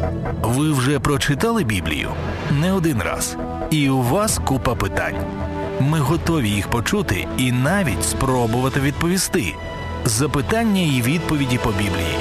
Ви вже прочитали Біблію? Не один раз. І у вас купа питань. Ми готові їх почути і навіть спробувати відповісти. Запитання і відповіді по Біблії.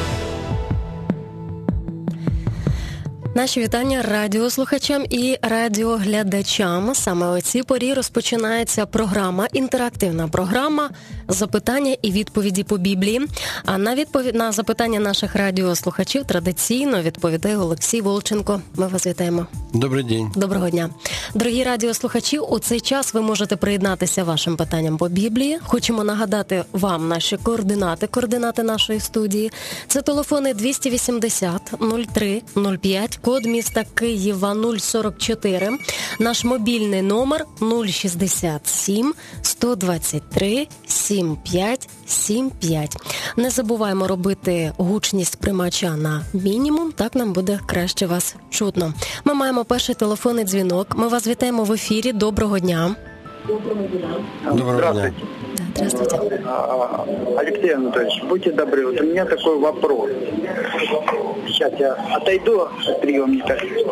Наші вітання радіослухачам і радіоглядачам. Саме о цій порі розпочинається програма, інтерактивна програма «Запитання і відповіді по Біблії». А на запитання наших радіослухачів традиційно відповідає Олексій Волченко. Ми вас вітаємо. Добрий день. Доброго дня. Дорогі радіослухачі, у цей час ви можете приєднатися вашим питанням по Біблії. Хочемо нагадати вам наші координати нашої студії. Це телефони 280 03 05, код міста Києва 044, наш мобільний номер 067 123 75 75. Не забуваємо робити гучність приймача на мінімум, так нам буде краще вас чутно. Ми маємо перший телефонний дзвінок. Ми вас вітаємо в ефірі. Доброго дня. Доброго дня. Здравствуйте. Алексей Анатольевич, будьте добры, вот у меня такой вопрос. Сейчас я отойду от приемника.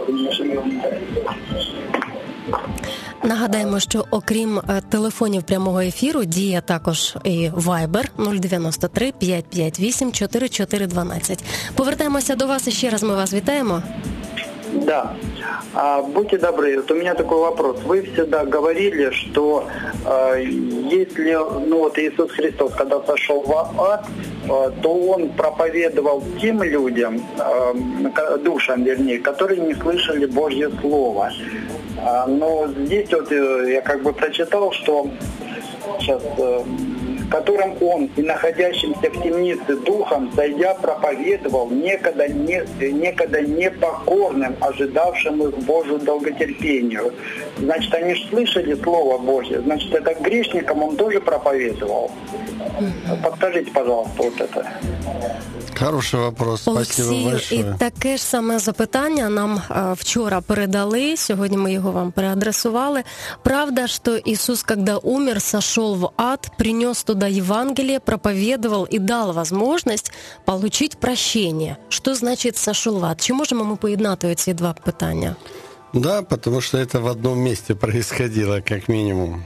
Нагадаємо, що окрім телефонів прямого ефіру діє також і Viber 093 558 4412. Повертаємося до вас і ще раз ми вас вітаємо. Да. Будьте добры, вот у меня такой вопрос. Вы всегда говорили, что если Иисус Христос, когда сошел в ад, то Он проповедовал тем людям, душам вернее, которые не слышали Божье Слово. Но здесь вот я прочитал, что сейчас... которым он и находящимся в темнице духом, зайдя, проповедовал некогда непокорным, ожидавшим их Божию долготерпению. Значит, они же слышали Слово Божье, значит, это грешникам он тоже проповедовал. Подскажите, пожалуйста, вот это. Хороший вопрос, спасибо Олексій, большое. і таке ж саме запитання нам вчора передали, сьогодні ми його вам переадресували. Правда, что Иисус, когда умер, сошел в ад, принес туда Евангелие, проповедовал и дал возможность получить прощение. Что значит «сошел в ад»? Чи можемо ми поєднати ці два питання? Да, потому что это в одном месте происходило, как минимум.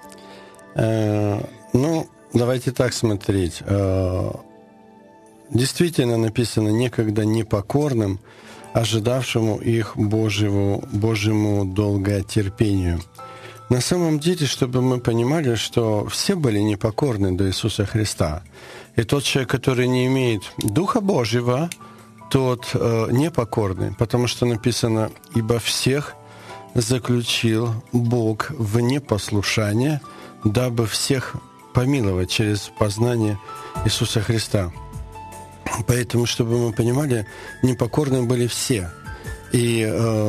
Давайте так смотреть. Действительно написано «некогда непокорным, ожидавшему их Божьему долготерпению». На самом деле, чтобы мы понимали, что все были непокорны до Иисуса Христа. И тот человек, который не имеет Духа Божьего, тот непокорный, потому что написано «ибо всех заключил Бог в непослушание, дабы всех помиловать через познание Иисуса Христа». Поэтому, чтобы мы понимали, непокорны были все. И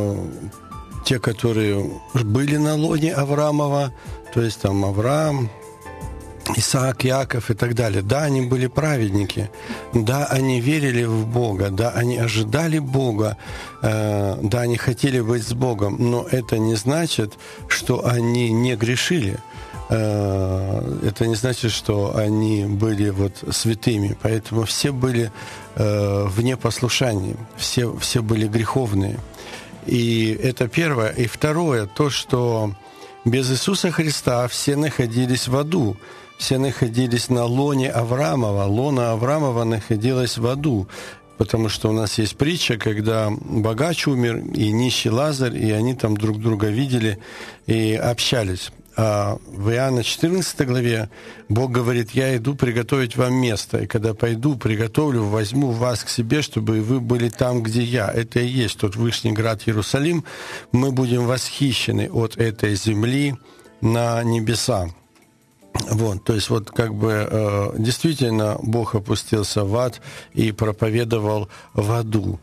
те, которые были на лоне Авраамова, то есть там Авраам, Исаак, Иаков и так далее. Да, они были праведники, да, они верили в Бога, да, они ожидали Бога, да, они хотели быть с Богом, но это не значит, что они не грешили. Это не значит, что они были святыми. Поэтому все были в непослушании, все были греховные. И это первое. И второе, то, что без Иисуса Христа все находились в аду. Все находились на лоне Авраамова. Лона Авраамова находилась в аду. Потому что у нас есть притча, когда богач умер и нищий Лазарь, и они там друг друга видели и общались. А в Иоанна 14 главе Бог говорит: «Я иду приготовить вам место, и когда пойду, приготовлю, возьму вас к себе, чтобы вы были там, где я». Это и есть тот Вышний град Иерусалим. Мы будем восхищены от этой земли на небеса. То есть действительно Бог опустился в ад и проповедовал в аду.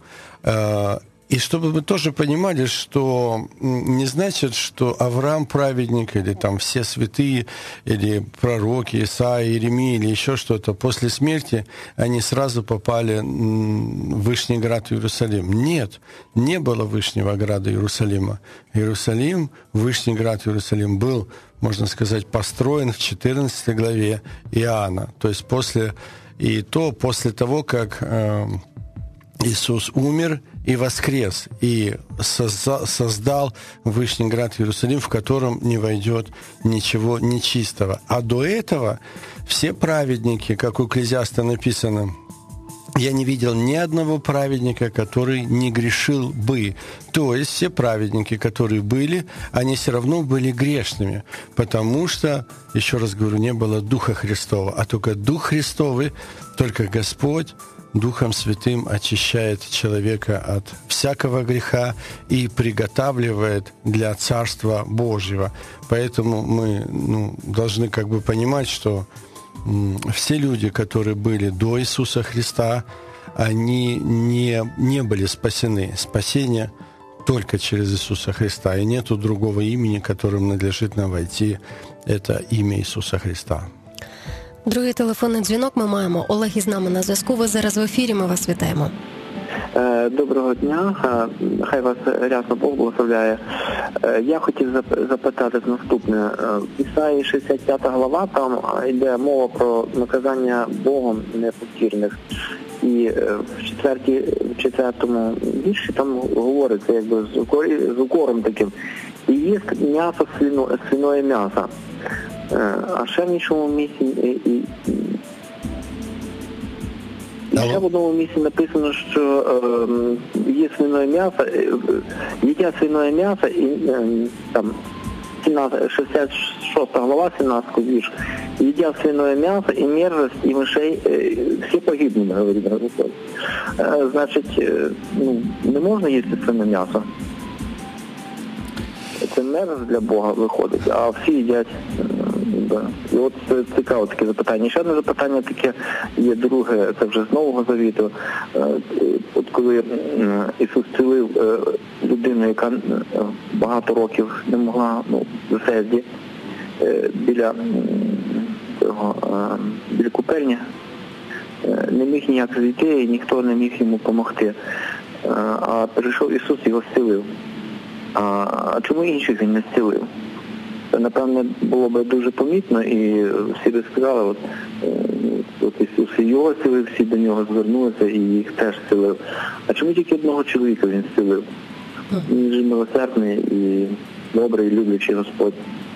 И чтобы вы тоже понимали, что не значит, что Авраам праведник, или там все святые, или пророки, Исаия, Иеремия, или еще что-то, после смерти они сразу попали в Вышний град Иерусалим. Нет, не было Вышнего града Иерусалима. Вышний град Иерусалим был, можно сказать, построен в 14 главе Иоанна. То есть после того, как Иисус умер и воскрес, и создал Вышний Град Иерусалим, в котором не войдет ничего нечистого. А до этого все праведники, как у Экклезиаста написано, я не видел ни одного праведника, который не грешил бы. То есть все праведники, которые были, они все равно были грешными, потому что, еще раз говорю, не было Духа Христова, а только Дух Христовый, только Господь Духом Святым очищает человека от всякого греха и приготавливает для Царства Божьего. Поэтому мы должны понимать, что все люди, которые были до Иисуса Христа, они не были спасены. Спасение только через Иисуса Христа. И нету другого имени, которым надлежит нам войти. Это ім'я Ісуса Христа. Другий телефонний дзвінок ми маємо. Олег із нами на зв'язку. Ви зараз в ефірі, ми вас вітаємо. Доброго дня, хай вас рясно Бог благословляє. Я хотів запитати наступне. В Ісаї 65 глава, там йде мова про наказання Богом непокірних. І в 4-му вірші там говориться з укором таким. І є м'ясо, свиное м'ясо. А ще в іншому місці і ще в одному місці написано, що є свиное м'ясо, їдять свиное м'ясо, і там 66 глава, 17 вірш, їдять свиное м'ясо, і мерзость, і мишей, всі погибнуть, говорить Господь. Значить, не можна їсти свине м'ясо. Це мерзость для Бога виходить, а всі їдять. І от цікаво таке запитання. Ще одне запитання таке є друге, це вже з Нового Завіту. От коли Ісус зцілив людину, яка багато років не могла, в Бефезді, біля купельні, не міг ніяк зійти, і ніхто не міг йому допомогти. А прийшов Ісус і його зцілив. А чому інших він не зцілив? Це, напевно, було б дуже помітно, і всі би сказали, от Ісус і його зцілив, всі до нього звернулися і їх теж зцілив. А чому тільки одного чоловіка він зцілив? Він же милосердний і добрий, люблячий Господь.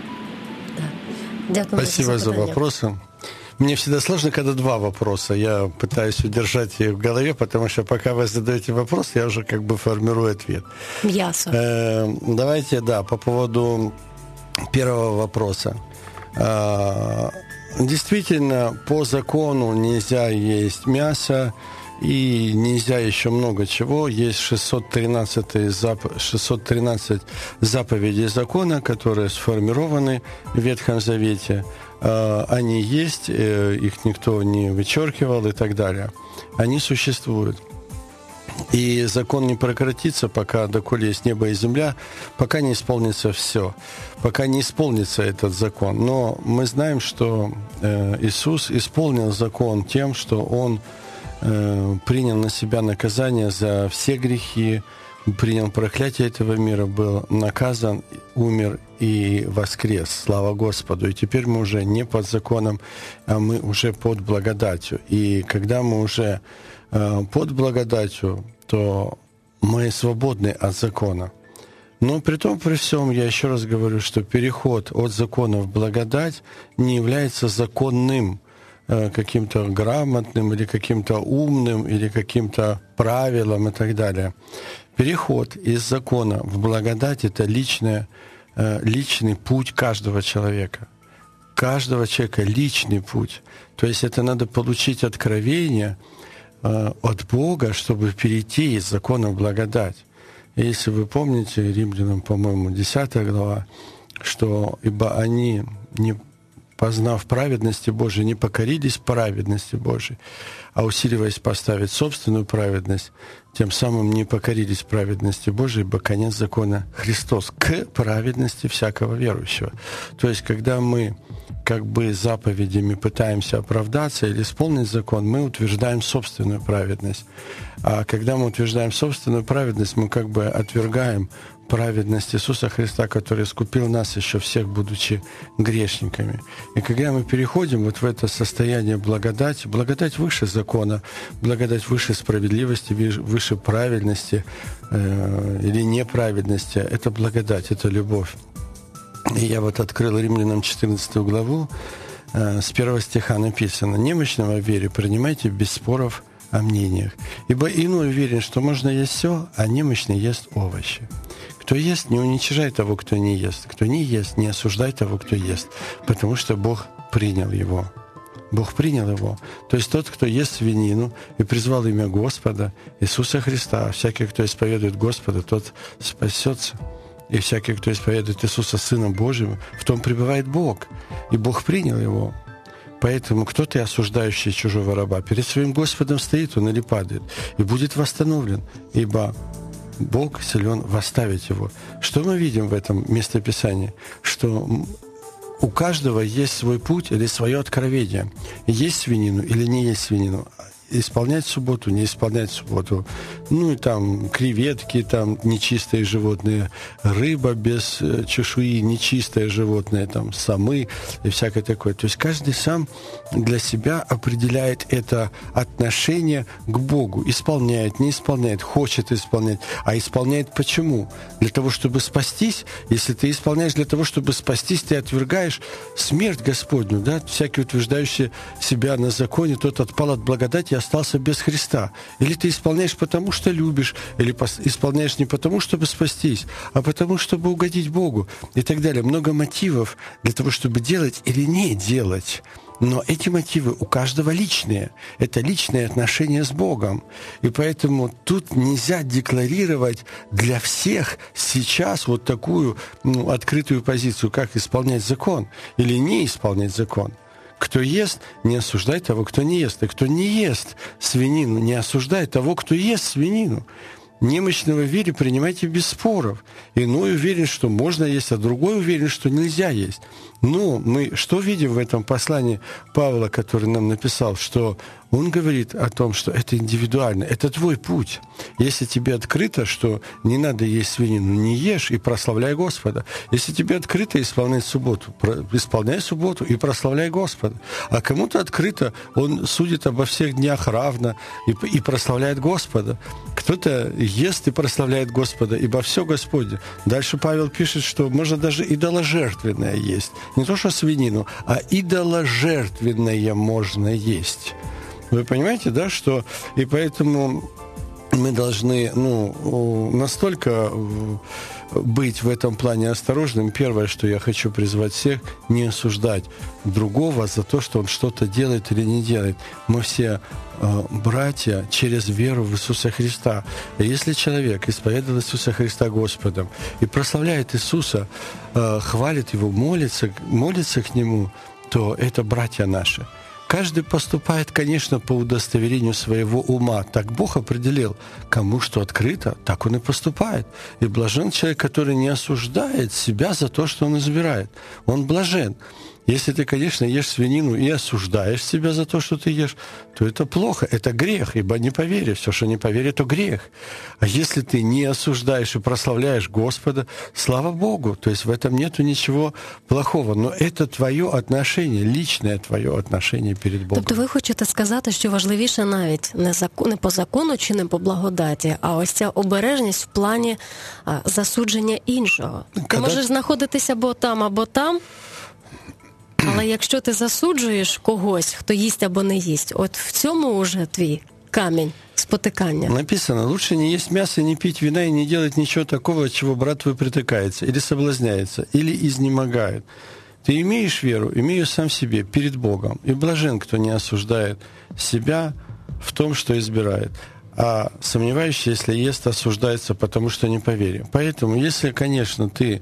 Дякую. Спасибо за вопросы. Мне всегда сложно, когда два вопроса. Я пытаюсь удержать их в голове, потому что пока вы задаете вопрос, я уже формирую ответ. Мясо. Давайте, по поводу первого вопроса. Действительно, по закону нельзя есть мясо и нельзя еще много чего. Есть 613 заповедей закона, которые сформированы в Ветхом Завете. Они есть, их никто не вычеркивал и так далее. Они существуют. И закон не прекратится, пока доколе есть небо и земля, пока не исполнится все, пока не исполнится этот закон. Но мы знаем, что Иисус исполнил закон тем, что Он принял на себя наказание за все грехи, принял проклятие этого мира, был наказан, умер и воскрес. Слава Господу! И теперь мы уже не под законом, а мы уже под благодатью. И когда мы уже под благодатью, то мы свободны от закона. Но при том, при всем, я еще раз говорю, что переход от закона в благодать не является законным, каким-то грамотным или каким-то умным, или каким-то правилом и так далее. Переход из закона в благодать – это личный путь каждого человека. Каждого человека личный путь. То есть это надо получить откровение от Бога, чтобы перейти из закона в благодать. И если вы помните, Римлянам, по-моему, 10 глава, что «Ибо они, не познав праведности Божией, не покорились праведности Божией, а усиливаясь поставить собственную праведность, тем самым не покорились праведности Божией, ибо конец закона Христос к праведности всякого верующего». То есть, когда мы заповедями пытаемся оправдаться или исполнить закон, мы утверждаем собственную праведность. А когда мы утверждаем собственную праведность, мы отвергаем праведность Иисуса Христа, который искупил нас еще всех, будучи грешниками. И когда мы переходим вот в это состояние благодати, благодать выше закона, благодать выше справедливости, выше праведности или неправедности, это благодать, это любовь. И я вот открыл Римлянам 14 главу, с 1 стиха написано: «Немощного в вере принимайте без споров о мнениях. Ибо иной уверен, что можно есть все, а немощный ест овощи. Кто ест, не уничижай того, кто не ест. Кто не ест, не осуждай того, кто ест, потому что Бог принял его». Бог принял его. То есть тот, кто ест свинину и призвал имя Господа, Иисуса Христа, всякий, кто исповедует Господа, тот спасется. И всякий, кто исповедует Иисуса Сыном Божьим, в том пребывает Бог. И Бог принял его. Поэтому кто ты, осуждающий чужого раба? Перед своим Господом стоит он или падает, и будет восстановлен, ибо Бог силен восставить его. Что мы видим в этом местописании? Что у каждого есть свой путь или свое откровение. Есть свинину или не есть свинину. Исполнять субботу, не исполнять субботу. Ну и там креветки, там нечистые животные, рыба без чешуи, нечистое животное, там самы и всякое такое. То есть каждый сам для себя определяет это отношение к Богу. Исполняет, не исполняет, хочет исполнять. А исполняет почему? Для того, чтобы спастись. Если ты исполняешь для того, чтобы спастись, ты отвергаешь смерть Господню. Да? Всякий, утверждающий себя на законе, тот отпал от благодати и остался без Христа. Или ты исполняешь потому, что любишь, или исполняешь не потому, чтобы спастись, а потому, чтобы угодить Богу и так далее. Много мотивов для того, чтобы делать или не делать. Но эти мотивы у каждого личные. Это личные отношения с Богом. И поэтому тут нельзя декларировать для всех сейчас вот такую открытую позицию, как исполнять закон или не исполнять закон. Кто ест, не осуждай того, кто не ест. И кто не ест свинину, не осуждай того, кто ест свинину. Немощного в вере принимайте без споров. Иной уверен, что можно есть, а другой уверен, что нельзя есть. Но мы что видим в этом послании Павла, который нам написал, что он говорит о том, что это индивидуально, это твой путь. Если тебе открыто, что не надо есть свинину, не ешь и прославляй Господа. Если тебе открыто исполнять субботу, исполняй субботу и прославляй Господа. А кому-то открыто, он судит обо всех днях равно и прославляет Господа. Кто-то ест и прославляет Господа, ибо все Господне. Дальше Павел пишет, что можно даже идоложертвенное есть. Не то, что свинину, а идоложертвенное можно есть. Вы понимаете, да, что... И поэтому мы должны, настолько быть в этом плане осторожным. Первое, что я хочу призвать всех, не осуждать другого за то, что он что-то делает или не делает. Мы все братья через веру в Иисуса Христа. И если человек исповедует Иисуса Христа Господом и прославляет Иисуса, хвалит Его, молится к Нему, то это братья наши. Каждый поступает, конечно, по удостоверению своего ума. Так Бог определил, кому что открыто, так он и поступает. И блажен человек, который не осуждает себя за то, что он избирает. Он блажен. Если ты, конечно, ешь свинину и осуждаешь себя за то, что ты ешь, то это плохо, это грех, ибо не по вере. Все, что не по вере, то грех. А если ты не осуждаешь и прославляешь Господа, слава Богу, то есть в этом нету ничего плохого. Но это твое отношение, личне твоє отношение перед Богом. Тобто ви хочете сказати, що важливіше навіть не по закону чи не по благодаті, а ось ця обережність в плані засудження іншого. Ти можеш знаходитися або там, але якщо ти засуджуєш когось, хто їсть або не їсть, от в цьому вже твій камінь спотикання. Написано, лучше не есть мясо, не пить вина и не делать ничего такого, от чего брат твой притыкается, или соблазняется, или изнемогает. Ты имеешь веру, имею сам себе, перед Богом. И блажен, кто не осуждает себя в том, что избирает. А сомневающийся, если ест, осуждается, потому что не по вере. Поэтому, если, конечно, ты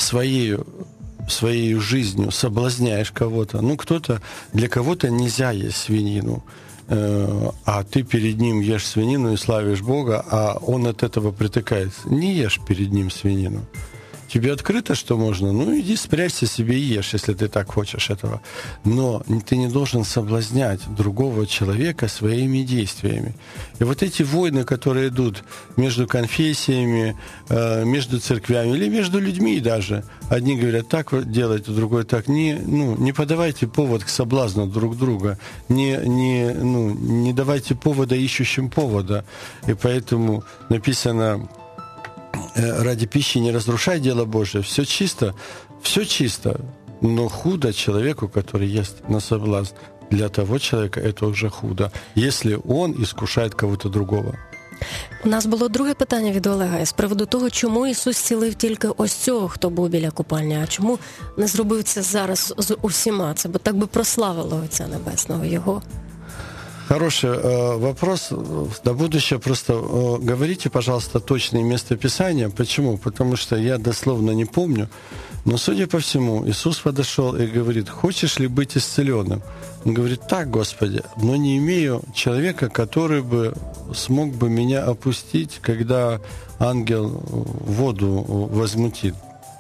своей жизнью соблазняешь кого-то. Для кого-то нельзя есть свинину, а ты перед ним ешь свинину и славишь Бога, а он от этого притыкается. Не ешь перед ним свинину. Тебе открыто, что можно? Ну, иди спрячься себе и ешь, если ты так хочешь этого. Но ты не должен соблазнять другого человека своими действиями. И вот эти войны, которые идут между конфессиями, между церквями или между людьми даже. Одни говорят, так делайте, другой так. Не подавайте повод к соблазну друг друга. Не давайте повода ищущим повода. И поэтому написано... ради пищи не разрушай дело Божие. Все чисто, но худо человеку, который ест на соблазн. Для того человека это уже худо, если он искушает кого-то другого. У нас було друге питання від Олега з приводу того, чому Ісус зцілив тільки ось цього, хто був біля купальні, а чому не зробив це зараз з усіма? Це бо так би прославило Отця Небесного Його. Хороший вопрос. На будущее просто говорите, пожалуйста, точные местописания. Почему? Потому что я дословно не помню. Но, судя по всему, Иисус подошел и говорит, хочешь ли быть исцеленным? Он говорит, так, Господи, но не имею человека, который бы смог бы меня опустить, когда ангел воду возмутит.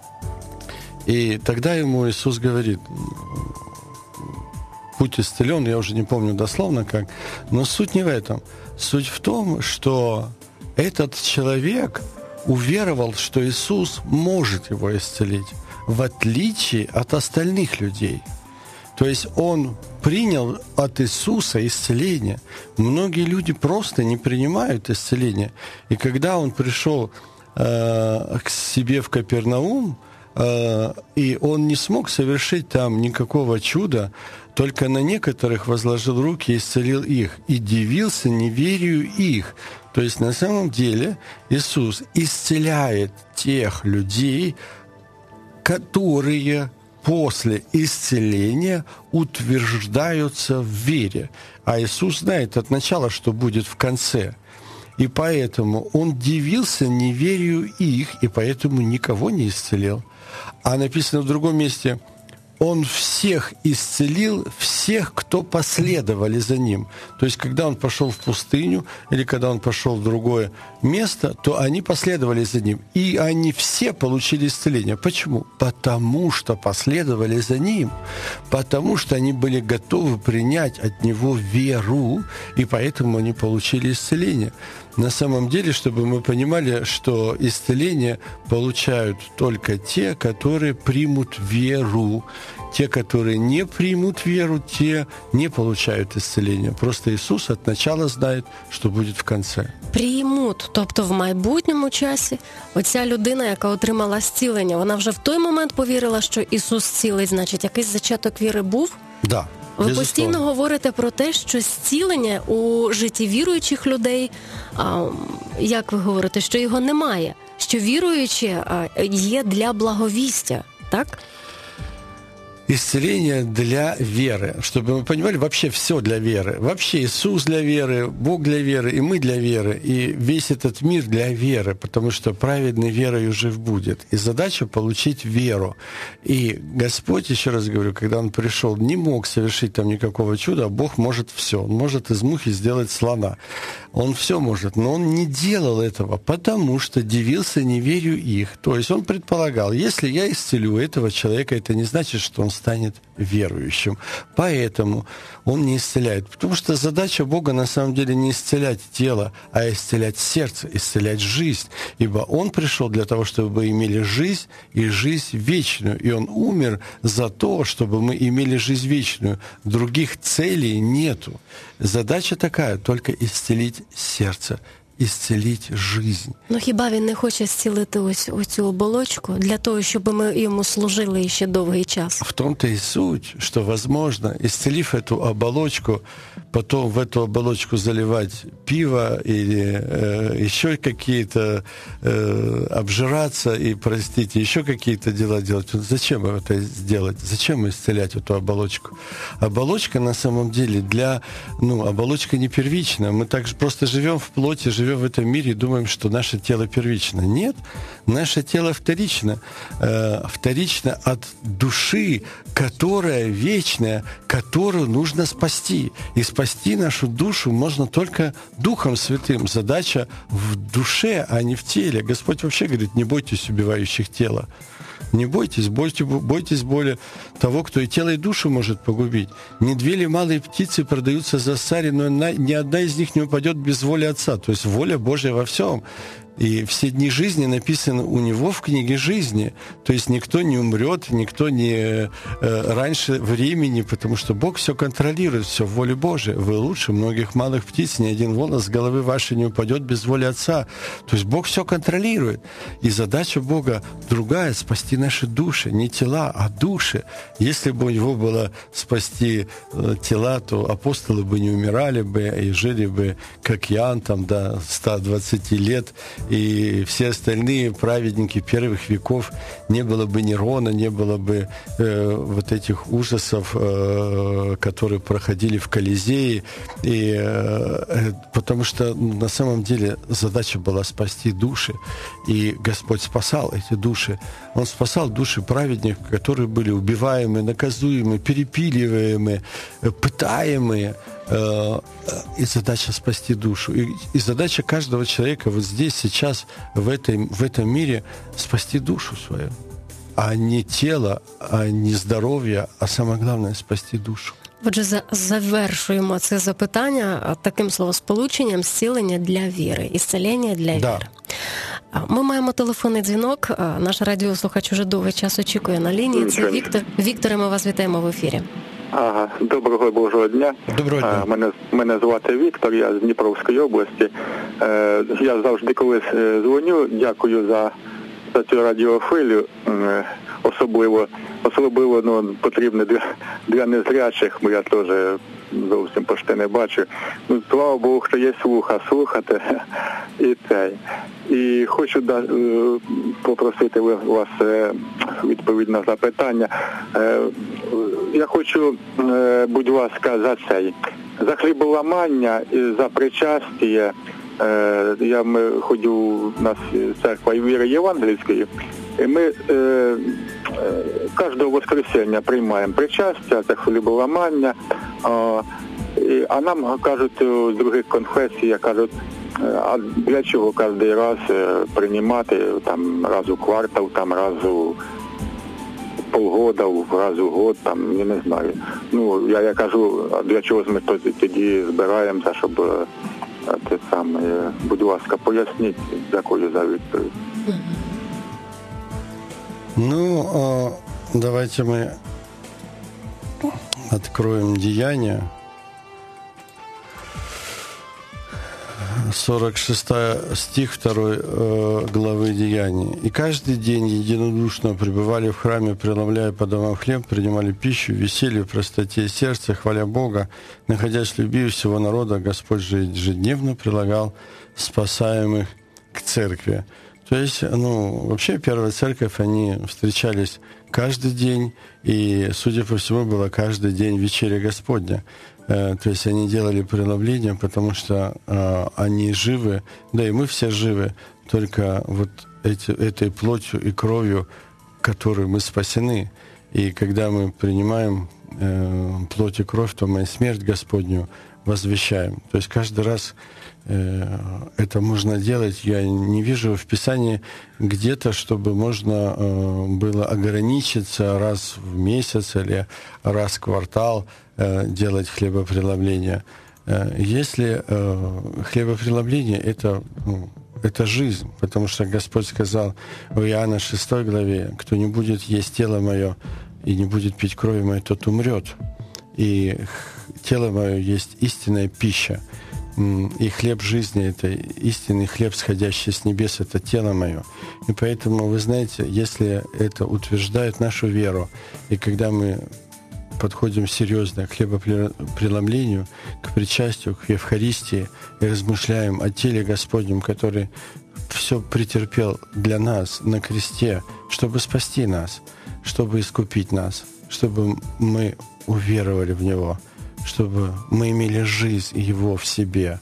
И тогда ему Иисус говорит... Будь исцелен, я уже не помню дословно как, но суть не в этом. Суть в том, что этот человек уверовал, что Иисус может его исцелить, в отличие от остальных людей. То есть он принял от Иисуса исцеление. Многие люди просто не принимают исцеление. И когда он пришел к себе в Капернаум, и он не смог совершить там никакого чуда, только на некоторых возложил руки и исцелил их, и дивился неверию их. То есть на самом деле Иисус исцеляет тех людей, которые после исцеления утверждаются в вере. А Иисус знает от начала, что будет в конце. И поэтому он дивился неверию их, и поэтому никого не исцелил. А написано в другом месте, он всех исцелил, всех, кто последовали за ним. То есть, когда он пошел в пустыню, или когда он пошел в другое место, то они последовали за ним. И они все получили исцеление. Почему? Потому что последовали за ним. Потому что они были готовы принять от него веру, и поэтому они получили исцеление. На самом деле, чтобы мы понимали, что исцеление получают только те, которые примут веру. Те, которые не примут веру, те не получают исцеления. Просто Иисус от начала знает, що буде в кінці. Приймуть, тобто в майбутньому часі оця людина, яка отримала зцілення, вона вже в той момент повірила, що Ісус зцілить, значить, якийсь зачаток віри був? Да. Ви постійно говорите про те, що зцілення у житті віруючих людей, як ви говорите, що його немає, що віруючі є для благовістя, так? Исцеление для веры. Чтобы мы понимали, вообще все для веры. Вообще Иисус для веры, Бог для веры, и мы для веры, и весь этот мир для веры, потому что праведный верою жив будет. И задача получить веру. И Господь, еще раз говорю, когда Он пришел, не мог совершить там никакого чуда, а Бог может все. Он может из мухи сделать слона. Он все может, но Он не делал этого, потому что дивился неверию их. То есть Он предполагал, если я исцелю этого человека, это не значит, что он станет верующим. Поэтому он не исцеляет. Потому что задача Бога на самом деле не исцелять тело, а исцелять сердце, исцелять жизнь. Ибо Он пришел для того, чтобы мы имели жизнь и жизнь вечную. И Он умер за то, чтобы мы имели жизнь вечную. Других целей нету. Задача такая, только исцелить сердце, исцелить жизнь. Ну хіба він не хоче зцілити ось цю оболочку для того, щоб ми йому служили ще довгий час? В том-то и суть, что, возможно, исцелив эту оболочку, потом в эту оболочку заливать пиво или еще какие-то, обжираться и, простите, еще какие-то дела делать. Зачем это сделать? Зачем исцелять эту оболочку? Оболочка на самом деле оболочка не первична. Мы так же просто живем в плоти, живем живем в этом мире и думаем, что наше тело первично. Нет, наше тело вторично. Вторично от души, которая вечная, которую нужно спасти. И спасти нашу душу можно только Духом Святым. Задача в душе, а не в теле. Господь вообще говорит, не бойтесь убивающих тело. Не бойтесь, бойтесь боли того, кто и тело, и душу может погубить. Не две ли малые птицы продаются за сари, но ни одна из них не упадет без воли Отца. То есть воля Божья во всем. И все дни жизни написаны у Него в книге жизни. То есть никто не умрет, никто не раньше времени, потому что Бог все контролирует, все в воле Божией. Вы лучше многих малых птиц, ни один волос с головы вашей не упадет без воли Отца. То есть Бог все контролирует. И задача Бога другая — спасти наши души, не тела, а души. Если бы у Него было спасти тела, то апостолы бы не умирали бы и жили бы, как Иоанн, там, до 120 лет, и все остальные праведники первых веков, не было бы Нерона, не было бы вот этих ужасов, которые проходили в Колизее, потому что на самом деле задача была спасти души, и Господь спасал эти души. Он спасал души праведников, которые были убиваемы, наказуемы, перепиливаемы, пытаемые. И задача спасти душу. И задача каждого человека вот здесь, сейчас, в этом мире спасти душу свою. А не тело, а не здоров'я, а саме головне спасти душу. Отже, завершуємо це запитання таким словосполученням «зцілення для віри», «ісцелення для віри». Ми маємо телефонний дзвінок. Наш радіослухач уже довгий час очікує на лінії. Це Віктор. Вікторе, ми вас вітаємо в ефірі. Ага, доброго Божого дня. Доброго дня. Мене звати Віктор, я з Дніпровської області. Я завжди колись дзвоню, дякую за цю радіохвилю. Особливо потрібно для незрячих, бо я теж зовсім почти не бачу. Слава Богу, що є слухати і це. І хочу попросити вас відповідь на запитання. Я хочу, будь ласка, за хліболамання і за причастя. Я ходю на церкву віри Євангельської, і ми кожного воскресіння приймаємо причастя, це хліболамання, а нам кажуть з других конфесій, кажуть, а для чого кожен раз приймати, там, раз у квартал, там, раз у полгода, раз у год, там, я не знаю. Я кажу, а для чого ми тоді збираємося, щоб те саме. Будь ласка, поясніть, дякую за відповідь. Давайте мы откроем Деяния, 46 стих 2 главы Деяний. «И каждый день единодушно пребывали в храме, преломляя по домам хлеб, принимали пищу, веселье в простоте сердца, хваля Бога, находясь в любви всего народа, Господь же ежедневно прилагал спасаемых к церкви». То есть, вообще первая церковь, они встречались каждый день, и, судя по всему, было каждый день вечеря Господня. То есть они делали преломление, потому что они живы, да и мы все живы, только вот этой плотью и кровью, которой мы спасены. И когда мы принимаем плоть и кровь, то мы смерть Господню возвещаем. То есть каждый раз это можно делать. Я не вижу в Писании где-то, чтобы можно было ограничиться раз в месяц или раз в квартал делать хлебопреломление. Если хлебопреломление — это жизнь, потому что Господь сказал в Иоанна 6 главе: «Кто не будет есть тело мое и не будет пить крови моей, тот умрет. И тело мое есть истинная пища». И хлеб жизни — это истинный хлеб, сходящий с небес, это тело мое. И поэтому, вы знаете, если это утверждает нашу веру, и когда мы подходим серьезно к хлебопреломлению, к причастию, к Евхаристии, и размышляем о теле Господнем, который все претерпел для нас на кресте, чтобы спасти нас, чтобы искупить нас, чтобы мы уверовали в Него, чтобы мы имели жизнь Его в себе,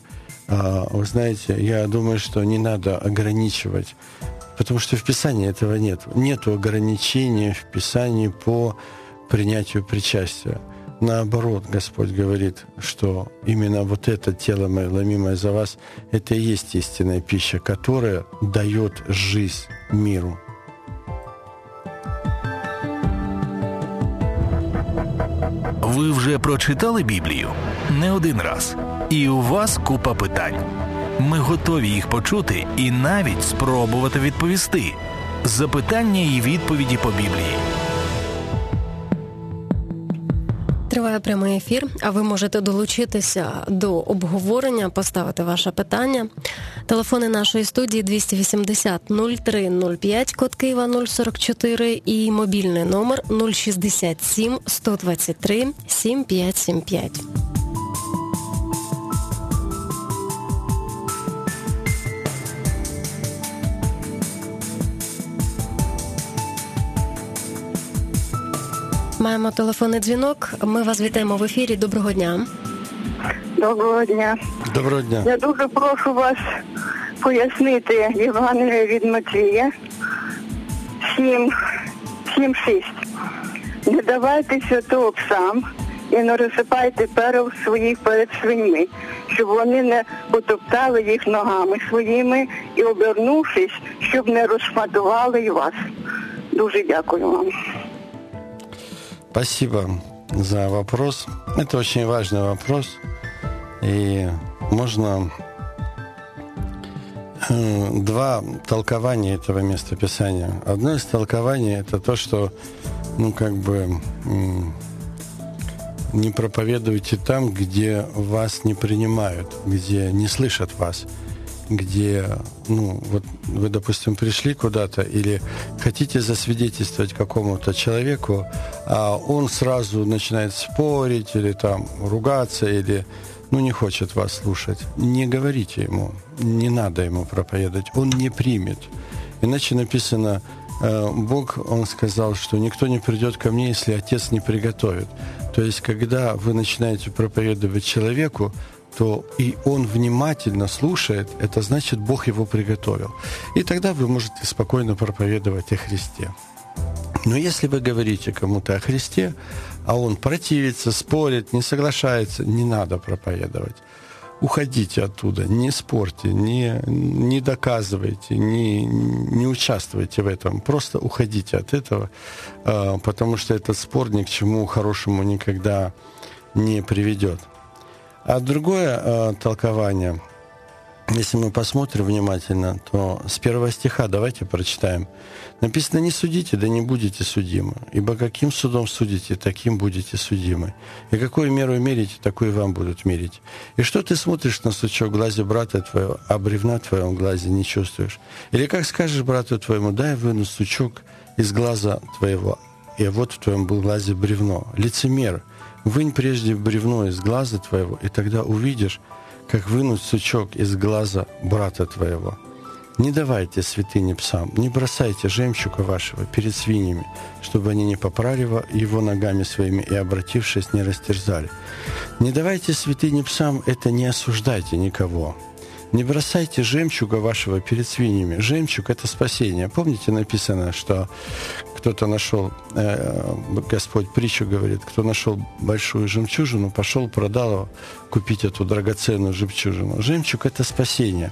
Вы знаете, я думаю, что не надо ограничивать, потому что в Писании этого нет. Нет ограничения в Писании по принятию причастия. Наоборот, Господь говорит, что именно вот это тело мое, ломимое за вас, это и есть истинная пища, которая дает жизнь миру. Ви вже прочитали Біблію? Не один раз. І у вас купа питань. Ми готові їх почути і навіть спробувати відповісти. Запитання і відповіді по Біблії. Триває прямий ефір, а ви можете долучитися до обговорення, поставити ваше питання. Телефони нашої студії 280 03 05, код Києва 044 і мобільний номер 067 123 7575. Маємо телефонний дзвінок. Ми вас вітаємо в ефірі. Доброго дня. Доброго дня. Доброго дня. Я дуже прошу вас пояснити Євангеліє від Матвія 7:6. Не давайте святого псам і не розсипайте перел своїх перед свиньми, щоб вони не потоптали їх ногами своїми і, обернувшись, щоб не розшматували й вас. Дуже дякую вам. Спасибо за вопрос. Это очень важный вопрос. И можно два толкования этого местописания. Одно из толкований – это то, что не проповедуйте там, где вас не принимают, где не слышат вас, где, вы, допустим, пришли куда-то или хотите засвидетельствовать какому-то человеку, а он сразу начинает спорить или там ругаться, или, не хочет вас слушать. Не говорите ему, не надо ему проповедовать, он не примет. Иначе написано, Бог, Он сказал, что никто не придет ко мне, если Отец не приготовит. То есть, когда вы начинаете проповедовать человеку, то и он внимательно слушает, это значит, Бог его приготовил. И тогда вы можете спокойно проповедовать о Христе. Но если вы говорите кому-то о Христе, а он противится, спорит, не соглашается, не надо проповедовать. Уходите оттуда, не спорьте, не доказывайте, не участвуйте в этом. Просто уходите от этого, потому что этот спор ни к чему хорошему никогда не приведет. А другое толкование, если мы посмотрим внимательно, то с 1 стиха давайте прочитаем. Написано: «Не судите, да не будете судимы, ибо каким судом судите, таким будете судимы. И какую меру мерите, такую вам будут мерить. И что ты смотришь на сучок в глазе брата твоего, а бревна в твоем глазе не чувствуешь? Или как скажешь брату твоему: дай выну сучок из глаза твоего, и вот в твоем глазе бревно. Лицемер, вынь прежде бревно из глаза твоего, и тогда увидишь, как вынуть сучок из глаза брата твоего. Не давайте святыни псам, не бросайте жемчуга вашего перед свиньями, чтобы они не попрали его ногами своими и, обратившись, не растерзали. Не давайте святыни псам, это не осуждайте никого. Не бросайте жемчуга вашего перед свиньями. Жемчуг – это спасение. Помните, написано, что кто-то нашел, Господь притчу говорит, кто нашел большую жемчужину, пошел, продал его, купить эту драгоценную жемчужину. Жемчуг – это спасение.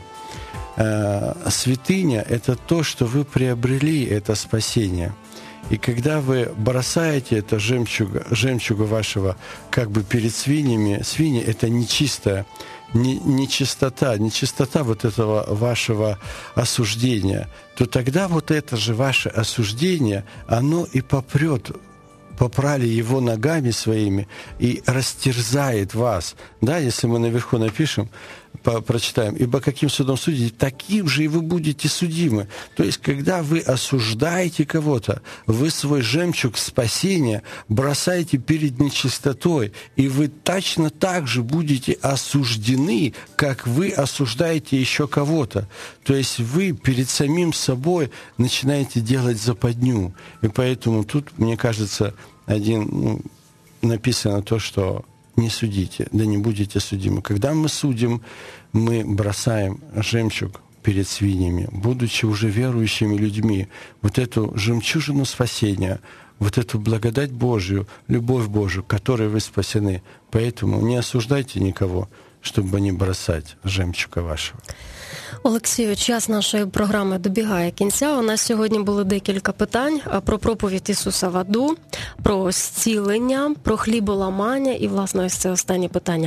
Святыня – это то, что вы приобрели, это спасение. И когда вы бросаете это жемчуга вашего как бы перед свиньями, свиньи – это нечистое, нечистота вот этого вашего осуждения, то тогда вот это же ваше осуждение, оно и попрали его ногами своими и растерзает вас. Да, если мы наверху напишем, прочитаем: «Ибо каким судом судите, таким же и вы будете судимы». То есть, когда вы осуждаете кого-то, вы свой жемчуг спасения бросаете перед нечистотой, и вы точно так же будете осуждены, как вы осуждаете еще кого-то. То есть, вы перед самим собой начинаете делать западню. И поэтому тут, мне кажется, написано то, что не судите, да не будете судимы. Когда мы судим, мы бросаем жемчуг перед свиньями, будучи уже верующими людьми, вот эту жемчужину спасения, вот эту благодать Божию, любовь Божию, которой вы спасены. Поэтому не осуждайте никого, чтобы не бросать жемчуга вашого. Олексію, час нашої програми добігає кінця. У нас сьогодні було декілька питань про проповідь Ісуса в аду, про зцілення, про хліболамання і, власне, ось це останнє питання.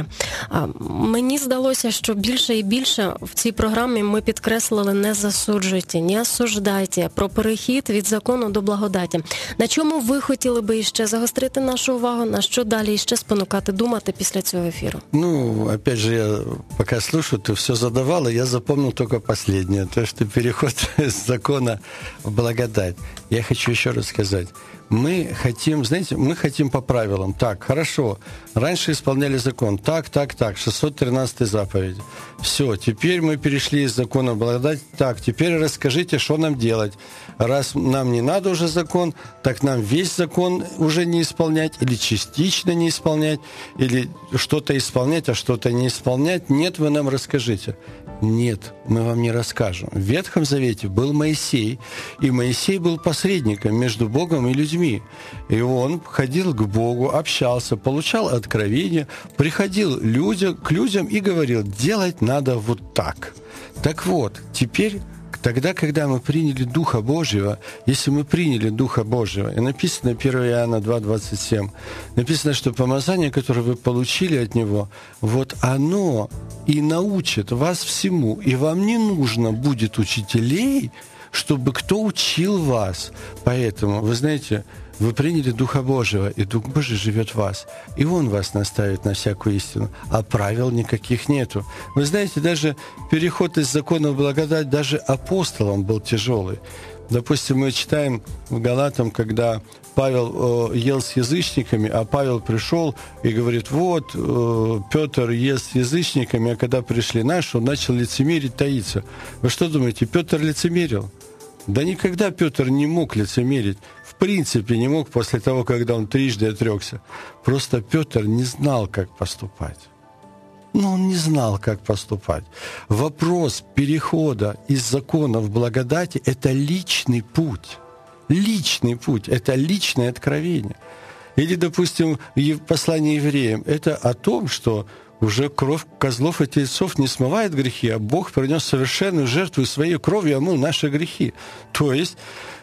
Мені здалося, що більше і більше в цій програмі ми підкреслили не засуджуйте, не осуждайте, про перехід від закону до благодаті. На чому ви хотіли би іще загострити нашу увагу, на що далі іще спонукати думати після цього ефіру? Опять же, я пока слушаю, ты все задавала, я запомнил только последнее, то, что переход с закона в благодать. Я хочу еще раз сказать. Мы хотим по правилам. Так, хорошо, раньше исполняли закон. Так, 613 заповедь. Все, теперь мы перешли из закона в благодать. Так, теперь расскажите, что нам делать. Раз нам не надо уже закон, так нам весь закон уже не исполнять, или частично не исполнять, или что-то исполнять, а что-то не исполнять. Нет, вы нам расскажите. Нет, мы вам не расскажем. В Ветхом Завете был Моисей, и Моисей был посредником между Богом и людьми. И он ходил к Богу, общался, получал откровения, приходил к людям и говорил, делать надо вот так. Так вот, теперь, тогда, когда мы приняли Духа Божьего, если мы приняли Духа Божьего, и написано 1 Иоанна 2,27, написано, что помазание, которое вы получили от Него, вот оно и научит вас всему, и вам не нужно будет учителей, чтобы кто учил вас. Поэтому, вы знаете, вы приняли Духа Божьего, и Дух Божий живет в вас, и Он вас наставит на всякую истину, а правил никаких нету. Вы знаете, даже переход из закона в благодать даже апостолам был тяжелый. Допустим, мы читаем в Галатам, когда Павел ел с язычниками, а Павел пришел и говорит, вот, Петр ест с язычниками, а когда пришли наши, он начал лицемерить, таиться. Вы что думаете, Петр лицемерил? Да никогда Петр не мог лицемерить. В принципе, не мог после того, когда он трижды отрекся. Просто Петр не знал, как поступать. Он не знал, как поступать. Вопрос перехода из закона в благодати – это личный путь. Личный путь – это личное откровение. Или, допустим, в послании евреям – это о том, что уже кровь козлов и тельцов не смывает грехи, а Бог принес совершенную жертву и своей кровью омыл наши грехи. То есть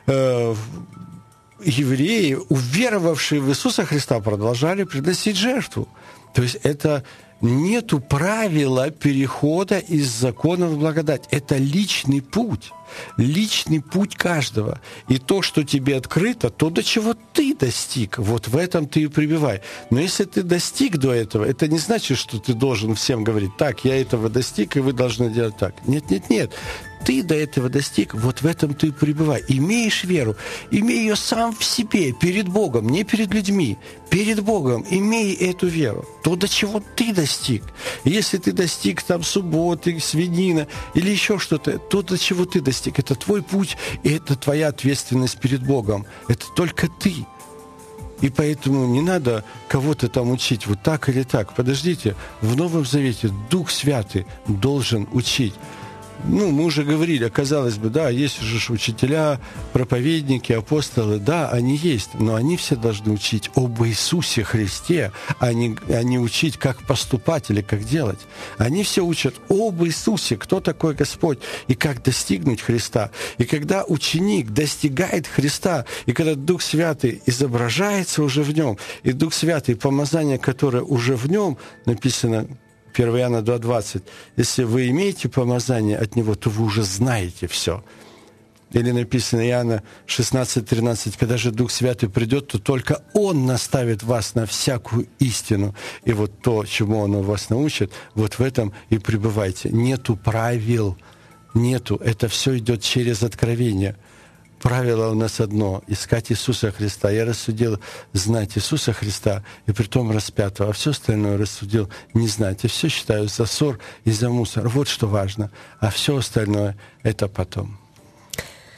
евреи, уверовавшие в Иисуса Христа, продолжали приносить жертву. То есть это нету правила перехода из закона в благодать. Это личный путь каждого. И то, что тебе открыто, то, до чего ты достиг, вот в этом ты и пребывай. Но если ты достиг до этого, это не значит, что ты должен всем говорить, так, я этого достиг, и вы должны делать так. Нет. Ты до этого достиг, вот в этом ты и пребывай. Имеешь веру, имей ее сам в себе, перед Богом, не перед людьми. Перед Богом имей эту веру. То, до чего ты достиг. Если ты достиг там субботы, свинина или еще что-то, то, до чего ты достиг, это твой путь, и это твоя ответственность перед Богом. Это только ты. И поэтому не надо кого-то там учить вот так или так. Подождите, в Новом Завете Дух Святый должен учить. Мы уже говорили, казалось бы, да, есть уже учителя, проповедники, апостолы, да, они есть, но они все должны учить об Иисусе Христе, а не учить, как поступать или как делать. Они все учат об Иисусе, кто такой Господь, и как достигнуть Христа. И когда ученик достигает Христа, и когда Дух Святый изображается уже в нем, и Дух Святый, помазание, которое уже в нем, написано 1 Иоанна 2,20. Если вы имеете помазание от Него, то вы уже знаете все. Или написано Иоанна 16,13. Когда же Дух Святый придет, то только Он наставит вас на всякую истину. И вот то, чему Он вас научит, вот в этом и пребывайте. Нету правил. Это все идет через откровение. Правило у нас одно – искать Иисуса Христа. Я рассудил знать Иисуса Христа, и притом распятого, а все остальное рассудил не знать. И все считаю за ссор и за мусор. Вот что важно. А все остальное – это потом.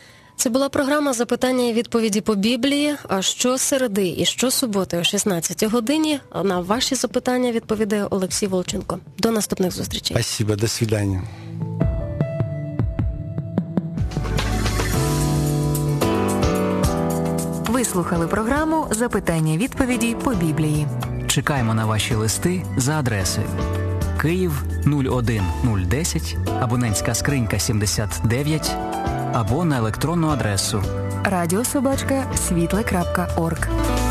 Це була програма «Запитання і відповіді по Біблії». А щосереди і щосуботи о 16-й годині на ваші запитання відповідає Олексій Волченко. До наступних зустрічей. Спасибо, до свидания. Ви слухали програму «Запитання-відповіді по Біблії». Чекаємо на ваші листи за адресою Київ 01010, абонентська скринька 79, або на електронну адресу radio@світле.орг.